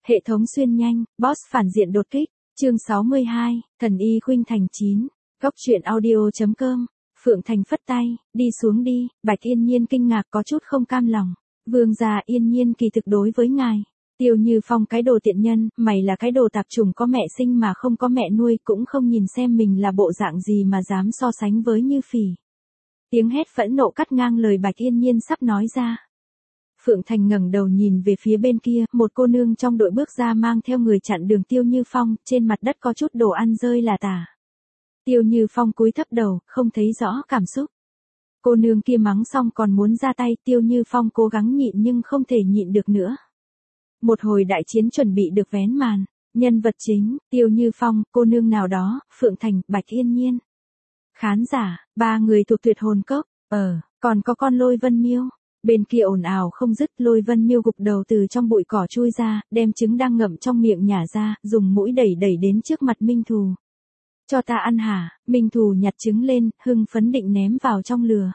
Hệ thống xuyên nhanh, boss phản diện đột kích, chương 62, thần y khuynh thành 9, góc truyện audio.com, Phượng Thành phất tay, đi xuống đi, Bạch Yên Nhiên kinh ngạc có chút không cam lòng, vương gia Yên Nhiên kỳ thực đối với ngài. Tiêu Như Phong cái đồ tiện nhân, mày là cái đồ tạp chủng có mẹ sinh mà không có mẹ nuôi, cũng không nhìn xem mình là bộ dạng gì mà dám so sánh với Như Phỉ. Tiếng hét phẫn nộ cắt ngang lời Bạch Yên Nhiên sắp nói ra. Phượng Thành ngẩng đầu nhìn về phía bên kia, một cô nương trong đội bước ra mang theo người chặn đường Tiêu Như Phong, trên mặt đất có chút đồ ăn rơi là tả. Tiêu Như Phong cúi thấp đầu, không thấy rõ cảm xúc. Cô nương kia mắng xong còn muốn ra tay, Tiêu Như Phong cố gắng nhịn nhưng không thể nhịn được nữa. Một hồi đại chiến chuẩn bị được vén màn, nhân vật chính, Tiêu Như Phong, cô nương nào đó, Phượng Thành, Bạch Yên Nhiên. Khán giả, ba người thuộc Tuyệt Hồn Cốc, còn có con Lôi Vân Miêu. Bên kia ồn ào không dứt, Lôi Vân Miêu gục đầu từ trong bụi cỏ chui ra, đem trứng đang ngậm trong miệng nhả ra, dùng mũi đẩy đến trước mặt Minh Thù. Cho ta ăn hả? Minh Thù nhặt trứng lên, hưng phấn định ném vào trong lửa.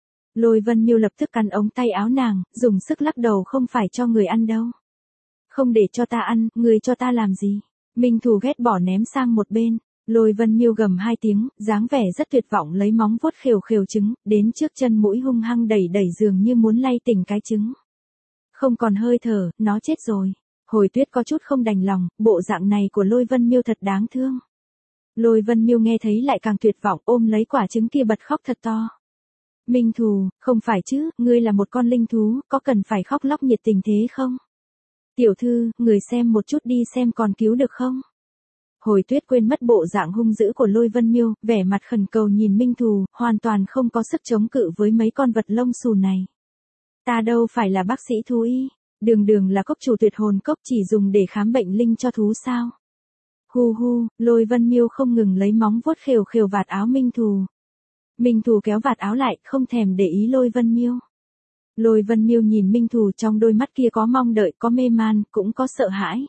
Lôi Vân Miêu lập tức cắn ống tay áo nàng, dùng sức lắc đầu, không phải cho người ăn đâu. Không để cho ta ăn, người cho ta làm gì? Minh Thù ghét bỏ ném sang một bên. Lôi Vân Miêu gầm hai tiếng, dáng vẻ rất tuyệt vọng, lấy móng vuốt khều trứng, đến trước chân mũi hung hăng đẩy dường như muốn lay tỉnh cái trứng. Không còn hơi thở, nó chết rồi. Hồi Tuyết có chút không đành lòng, bộ dạng này của Lôi Vân Miêu thật đáng thương. Lôi Vân Miêu nghe thấy lại càng tuyệt vọng, ôm lấy quả trứng kia bật khóc thật to. Minh Thù, không phải chứ, ngươi là một con linh thú, có cần phải khóc lóc nhiệt tình thế không? Tiểu thư, người xem một chút đi xem còn cứu được không? Hồi Tuyết quên mất bộ dạng hung dữ của Lôi Vân Miêu, vẻ mặt khẩn cầu nhìn Minh Thù, hoàn toàn không có sức chống cự với mấy con vật lông xù này. Ta đâu phải là bác sĩ thú y, đường là cốc chủ Tuyệt Hồn Cốc, chỉ dùng để khám bệnh linh cho thú sao? Hu hu, Lôi Vân Miêu không ngừng lấy móng vuốt khều vạt áo Minh Thù. Minh Thù kéo vạt áo lại, không thèm để ý Lôi Vân Miêu. Lôi Vân Miêu nhìn Minh Thù, trong đôi mắt kia có mong đợi, có mê man, cũng có sợ hãi.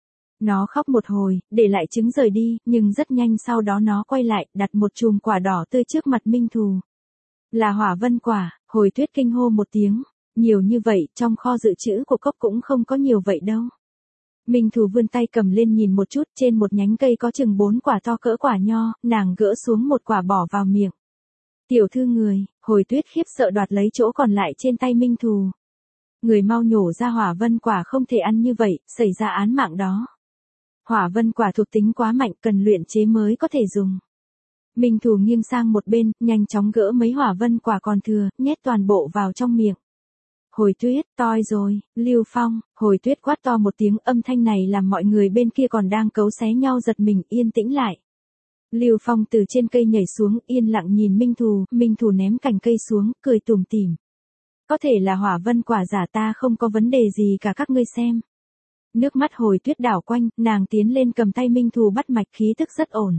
Nó khóc một hồi, để lại trứng rời đi, nhưng rất nhanh sau đó nó quay lại, đặt một chùm quả đỏ tươi trước mặt Minh Thù. Là hỏa vân quả. Hồi Tuyết kinh hô một tiếng. Nhiều như vậy, trong kho dự trữ của cốc cũng không có nhiều vậy đâu. Minh Thù vươn tay cầm lên nhìn một chút, trên một nhánh cây có chừng 4 quả to cỡ quả nho, nàng gỡ xuống một quả bỏ vào miệng. Tiểu thư người, Hồi Tuyết khiếp sợ đoạt lấy chỗ còn lại trên tay Minh Thù. Người mau nhổ ra hỏa vân quả, không thể ăn như vậy, xảy ra án mạng đó. Hỏa vân quả thuộc tính quá mạnh, cần luyện chế mới có thể dùng. Minh Thù nghiêng sang một bên, nhanh chóng gỡ mấy hỏa vân quả còn thừa, nhét toàn bộ vào trong miệng. Hồi Tuyết, toi rồi, Lưu Phong, Hồi Tuyết quát to một tiếng, âm thanh này làm mọi người bên kia còn đang cấu xé nhau giật mình, yên tĩnh lại. Lưu Phong từ trên cây nhảy xuống, yên lặng nhìn Minh Thù ném cành cây xuống, cười tủm tỉm. Có thể là hỏa vân quả giả, ta không có vấn đề gì cả, các ngươi xem. Nước mắt Hồi Tuyết đảo quanh, nàng tiến lên cầm tay Minh Thù bắt mạch, khí tức rất ổn.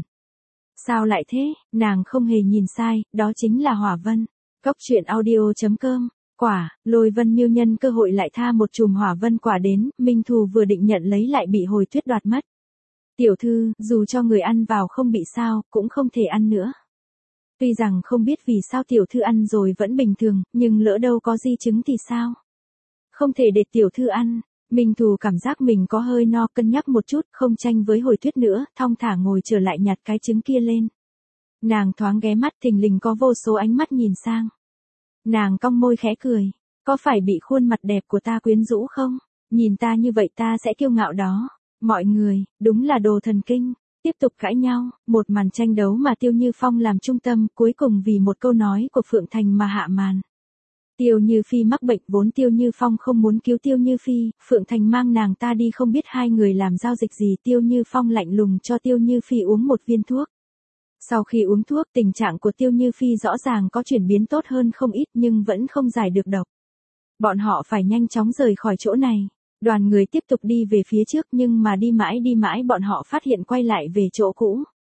Sao lại thế, nàng không hề nhìn sai, đó chính là hỏa vân. Góc truyện audio.com, quả, Lôi Vân Miêu nhân cơ hội lại tha một chùm hỏa vân quả đến, Minh Thù vừa định nhận lấy lại bị Hồi Tuyết đoạt mất. Tiểu thư, dù cho người ăn vào không bị sao, cũng không thể ăn nữa. Tuy rằng không biết vì sao tiểu thư ăn rồi vẫn bình thường, nhưng lỡ đâu có di chứng thì sao? Không thể để tiểu thư ăn. Minh Thù cảm giác mình có hơi no, cân nhắc một chút, không tranh với Hồi Tuyết nữa, thong thả ngồi trở lại nhặt cái trứng kia lên. Nàng thoáng ghé mắt, thình lình có vô số ánh mắt nhìn sang. Nàng cong môi khẽ cười. Có phải bị khuôn mặt đẹp của ta quyến rũ không? Nhìn ta như vậy ta sẽ kiêu ngạo đó. Mọi người, đúng là đồ thần kinh. Tiếp tục cãi nhau, một màn tranh đấu mà Tiêu Như Phong làm trung tâm, cuối cùng vì một câu nói của Phượng Thành mà hạ màn. Tiêu Như Phi mắc bệnh, vốn Tiêu Như Phong không muốn cứu Tiêu Như Phi, Phượng Thành mang nàng ta đi không biết hai người làm giao dịch gì, Tiêu Như Phong lạnh lùng cho Tiêu Như Phi uống một viên thuốc. Sau khi uống thuốc, tình trạng của Tiêu Như Phi rõ ràng có chuyển biến tốt hơn không ít nhưng vẫn không giải được độc. Bọn họ phải nhanh chóng rời khỏi chỗ này. Đoàn người tiếp tục đi về phía trước nhưng mà đi mãi bọn họ phát hiện quay lại về chỗ cũ.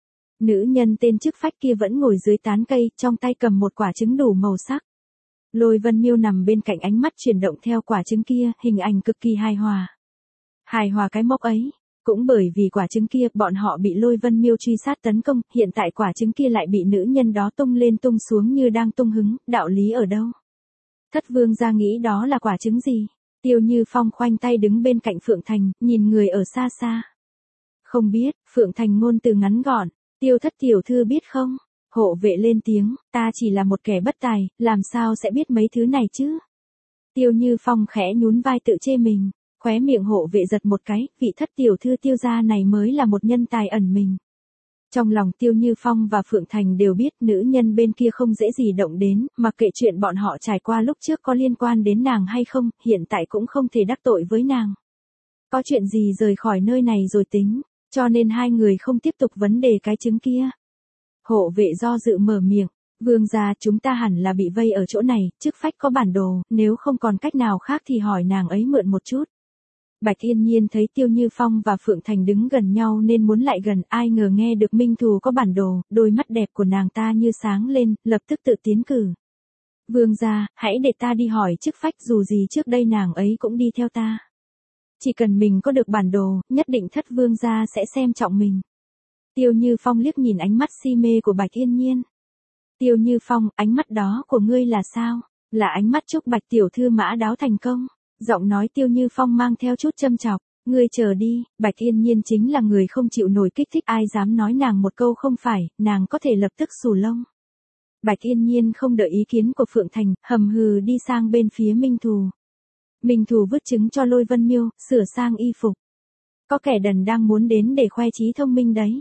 Nữ nhân tên chức phách kia vẫn ngồi dưới tán cây, trong tay cầm một quả trứng đủ màu sắc. Lôi Vân Miêu nằm bên cạnh, ánh mắt chuyển động theo quả trứng kia, hình ảnh cực kỳ hài hòa. Hài hòa cái mốc ấy. Cũng bởi vì quả trứng kia, bọn họ bị Lôi Vân Miêu truy sát tấn công, hiện tại quả trứng kia lại bị nữ nhân đó tung lên tung xuống như đang tung hứng, đạo lý ở đâu? Thất vương gia nghĩ đó là quả trứng gì? Tiêu Như Phong khoanh tay đứng bên cạnh Phượng Thành, nhìn người ở xa xa. Không biết, Phượng Thành ngôn từ ngắn gọn, Tiêu thất tiểu thư biết không? Hộ vệ lên tiếng, ta chỉ là một kẻ bất tài, làm sao sẽ biết mấy thứ này chứ? Tiêu Như Phong khẽ nhún vai tự chê mình, khóe miệng hộ vệ giật một cái, vị thất tiểu thư Tiêu gia này mới là một nhân tài ẩn mình. Trong lòng Tiêu Như Phong và Phượng Thành đều biết nữ nhân bên kia không dễ gì động đến, mặc kệ chuyện bọn họ trải qua lúc trước có liên quan đến nàng hay không, hiện tại cũng không thể đắc tội với nàng. Có chuyện gì rời khỏi nơi này rồi tính, cho nên hai người không tiếp tục vấn đề cái trứng kia. Hộ vệ do dự mở miệng, vương gia chúng ta hẳn là bị vây ở chỗ này, chức phách có bản đồ, nếu không còn cách nào khác thì hỏi nàng ấy mượn một chút. Bạch Yên Nhiên thấy Tiêu Như Phong và Phượng Thành đứng gần nhau nên muốn lại gần, ai ngờ nghe được Minh Thù có bản đồ, đôi mắt đẹp của nàng ta như sáng lên, lập tức tự tiến cử. Vương gia, hãy để ta đi hỏi chức phách, dù gì trước đây nàng ấy cũng đi theo ta. Chỉ cần mình có được bản đồ, nhất định thất vương gia sẽ xem trọng mình. Tiêu Như Phong liếc nhìn ánh mắt si mê của Bạch Yên Nhiên. Tiêu Như Phong, ánh mắt đó của ngươi là sao? Là ánh mắt chúc Bạch tiểu thư mã đáo thành công. Giọng nói Tiêu Như Phong mang theo chút châm chọc, ngươi chờ đi, Bạch Yên Nhiên chính là người không chịu nổi kích thích, ai dám nói nàng một câu không phải, nàng có thể lập tức xù lông. Bạch Yên Nhiên không đợi ý kiến của Phượng Thành, hầm hừ đi sang bên phía Minh Thù. Minh Thù vứt trứng cho Lôi Vân Miêu, sửa sang y phục. Có kẻ đần đang muốn đến để khoe trí thông minh đấy.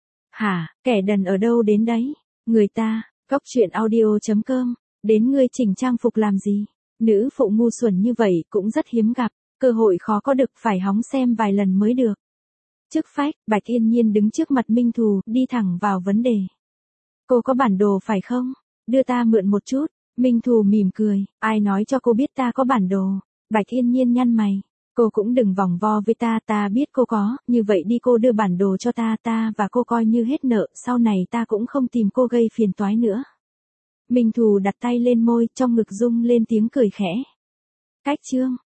Hả, kẻ đần ở đâu đến đấy? Người ta, Cốc Truyện Audio.com, đến ngươi chỉnh trang phục làm gì? Nữ phụ ngu xuẩn như vậy cũng rất hiếm gặp, cơ hội khó có được, phải hóng xem vài lần mới được. Chức phách, Bạch Yên Nhiên đứng trước mặt Minh Thù, đi thẳng vào vấn đề. Cô có bản đồ phải không? Đưa ta mượn một chút. Minh Thù mỉm cười, ai nói cho cô biết ta có bản đồ? Bạch Yên Nhiên nhăn mày, cô cũng đừng vòng vo với ta, ta biết cô có, như vậy đi cô đưa bản đồ cho ta, ta và cô coi như hết nợ, sau này ta cũng không tìm cô gây phiền toái nữa. Minh Thù đặt tay lên môi, trong ngực rung lên tiếng cười khẽ. Cách chương